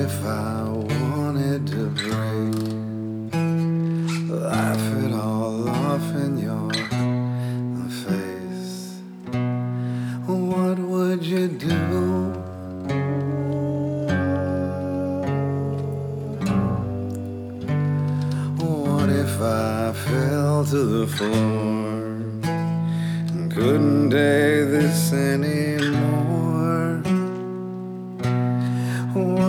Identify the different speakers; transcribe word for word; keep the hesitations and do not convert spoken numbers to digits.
Speaker 1: if I wanted to break, laugh it all off in your face? What would you do? What if I fell to the floor and couldn't take this anymore?